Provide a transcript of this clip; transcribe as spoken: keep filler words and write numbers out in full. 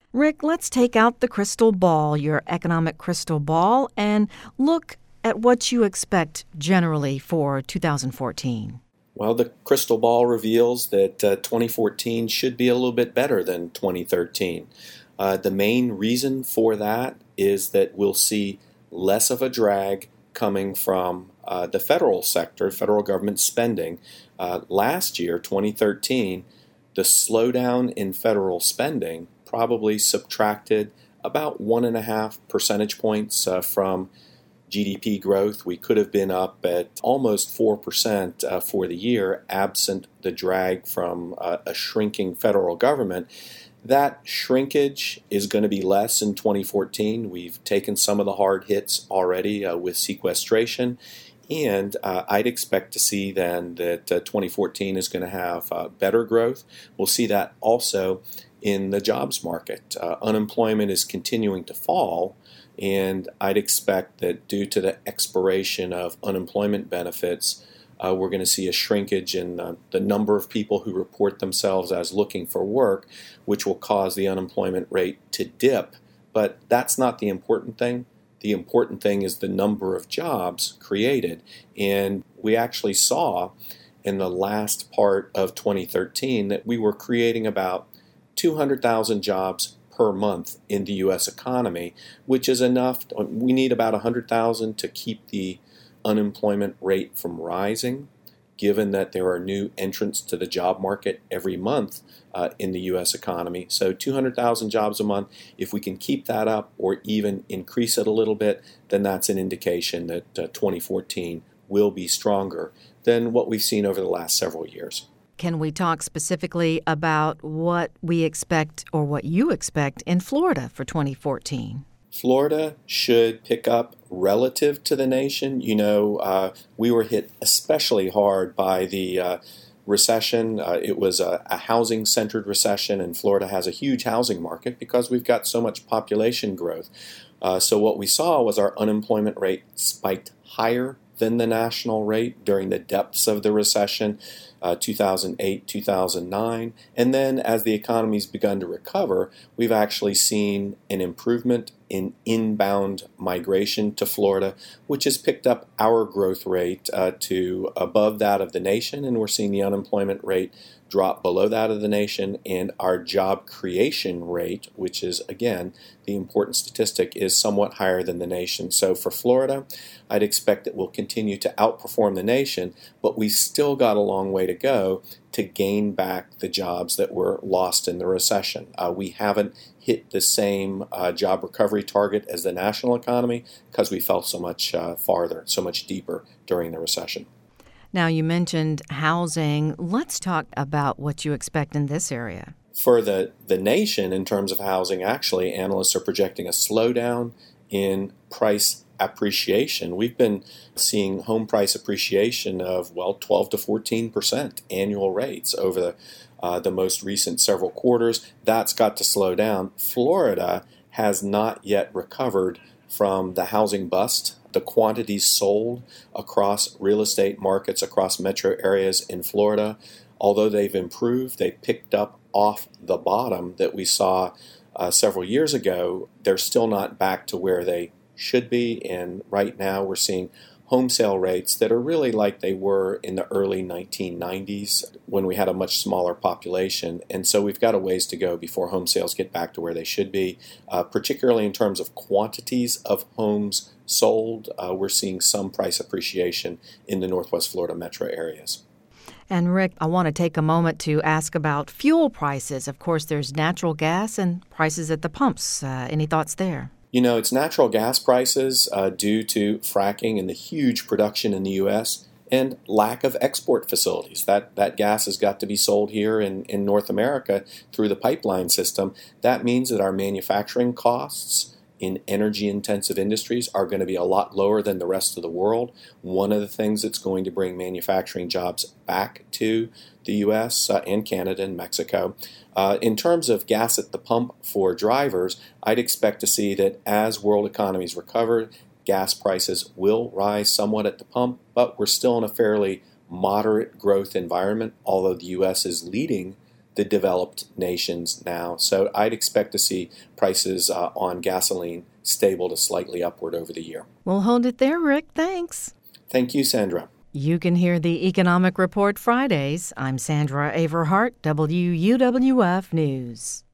Rick, let's take out the crystal ball, your economic crystal ball, and look at what you expect generally for two thousand fourteen. Well, the crystal ball reveals that uh, twenty fourteen should be a little bit better than twenty thirteen. Uh, the main reason for that is that we'll see less of a drag coming from uh, the federal sector, federal government spending. Uh, last year, twenty thirteen, the slowdown in federal spending probably subtracted about one and a half percentage points uh, from G D P growth. We could have been up at almost four percent uh, for the year, absent the drag from uh, a shrinking federal government. That shrinkage is going to be less in twenty fourteen. We've taken some of the hard hits already uh, with sequestration. And uh, I'd expect to see then that uh, twenty fourteen is going to have uh, better growth. We'll see that also in the jobs market. Uh, unemployment is continuing to fall, and I'd expect that due to the expiration of unemployment benefits, uh, we're going to see a shrinkage in uh, the number of people who report themselves as looking for work, which will cause the unemployment rate to dip. But that's not the important thing. The important thing is the number of jobs created. And we actually saw in the last part of twenty thirteen that we were creating about two hundred thousand jobs per month in the U S economy, which is enough. We need about one hundred thousand to keep the unemployment rate from rising, given that there are new entrants to the job market every month uh, in the U S economy. So two hundred thousand jobs a month, if we can keep that up or even increase it a little bit, then that's an indication that uh, twenty fourteen will be stronger than what we've seen over the last several years. Can we talk specifically about what we expect or what you expect in Florida for twenty fourteen? Florida should pick up relative to the nation. You know, uh, we were hit especially hard by the uh, recession. Uh, it was a, a housing-centered recession, and Florida has a huge housing market because we've got so much population growth. Uh, so what we saw was our unemployment rate spiked higher than the national rate during the depths of the recession, uh, two thousand eight, two thousand nine. And then as the economy's begun to recover, we've actually seen an improvement in inbound migration to Florida, which has picked up our growth rate uh, to above that of the nation, and we're seeing the unemployment rate drop below that of the nation, and our job creation rate, which is, again, the important statistic, is somewhat higher than the nation. So for Florida, I'd expect that we'll continue to outperform the nation, but we've still got a long way to go to gain back the jobs that were lost in the recession. Uh, we haven't hit the same uh, job recovery target as the national economy because we fell so much uh, farther, so much deeper during the recession. Now, you mentioned housing. Let's talk about what you expect in this area. For the, the nation, in terms of housing, actually, analysts are projecting a slowdown in price appreciation. We've been seeing home price appreciation of, well, twelve to fourteen percent annual rates over the, uh, the most recent several quarters. That's got to slow down. Florida has not yet recovered from the housing bust. The quantities sold across real estate markets, across metro areas in Florida, although they've improved, they've picked up off the bottom that we saw uh, several years ago. They're still not back to where they should be, and right now we're seeing home sale rates that are really like they were in the early nineteen nineties when we had a much smaller population. And so we've got a ways to go before home sales get back to where they should be, uh, particularly in terms of quantities of homes sold. Uh, we're seeing some price appreciation in the Northwest Florida metro areas. And Rick, I want to take a moment to ask about fuel prices. Of course, there's natural gas and prices at the pumps. Uh, any thoughts there? You know, it's natural gas prices uh, due to fracking and the huge production in the U S and lack of export facilities. That that gas has got to be sold here in, in North America through the pipeline system. That means that our manufacturing costs in energy-intensive industries are going to be a lot lower than the rest of the world. One of the things that's going to bring manufacturing jobs back to the U S uh, and Canada and Mexico. Uh, in terms of gas at the pump for drivers, I'd expect to see that as world economies recover, gas prices will rise somewhat at the pump, but we're still in a fairly moderate growth environment, although the U S is leading the developed nations now. So I'd expect to see prices uh, on gasoline stable to slightly upward over the year. We'll hold it there, Rick. Thanks. Thank you, Sandra. You can hear the Economic Report Fridays. I'm Sandra Averhart, W U W F News.